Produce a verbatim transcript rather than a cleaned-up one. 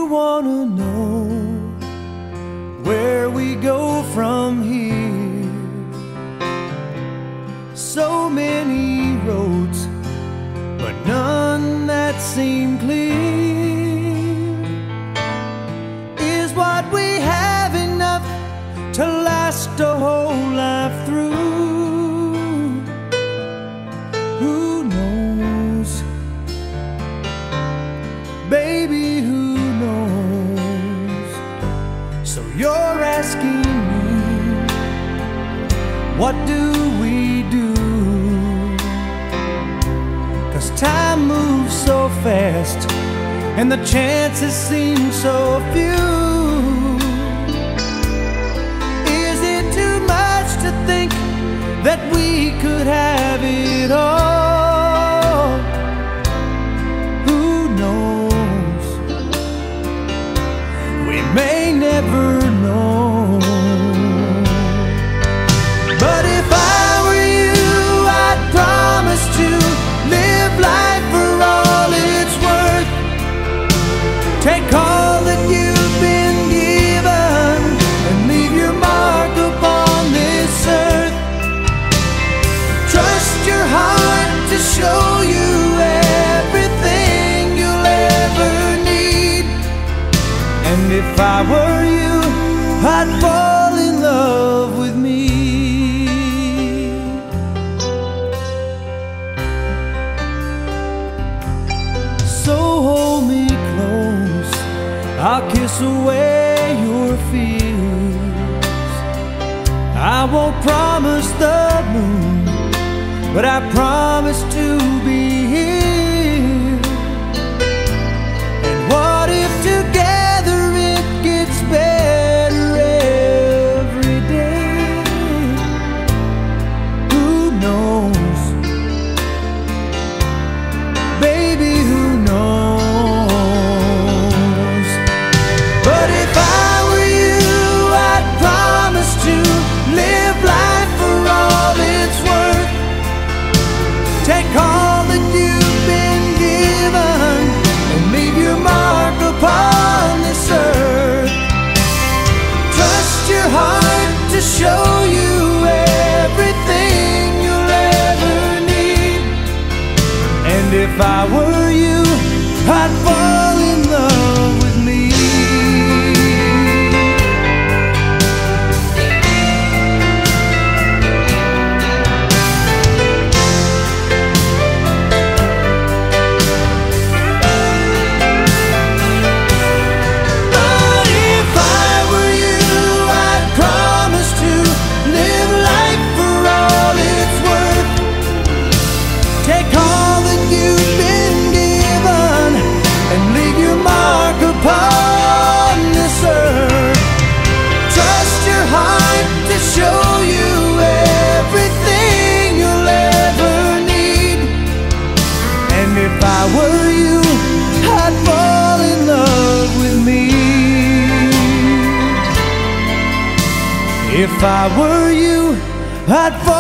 wanna know where we go from here. So many roads, but none that seem clear. Is what we have enough to last a whole life through? Who knows? Baby, who knows? So you're asking me, what do we do? 'Cause time moves so fast and the chances seem so few. Is it too much to think that we could have it all? Who knows? We may never know. But if I were you, I'd promise to live life for all it's worth. Take all that you've been given and leave your mark upon this earth. Trust your heart to show you everything you'll ever need. And if I were you, I'd fall in love with me. So hold me close, I'll kiss away your fears. I won't promise the moon, but I promise to be here. And what if together it gets better every day? Who knows? Baby, who knows? But if I were you, I'd promise to live life for all it's worth. Take all that you've been given and leave your mark upon this earth. Trust your heart to show you everything you'll ever need. And if I were you, I'd fall in love with me. But if I were you, I'd promise to live life for all it's worth. Take all that you've been given and leave your mark upon this earth. Trust your heart to show you everything you'll ever need. And if I were you, I'd fall in love with me. If I were you, I'd fall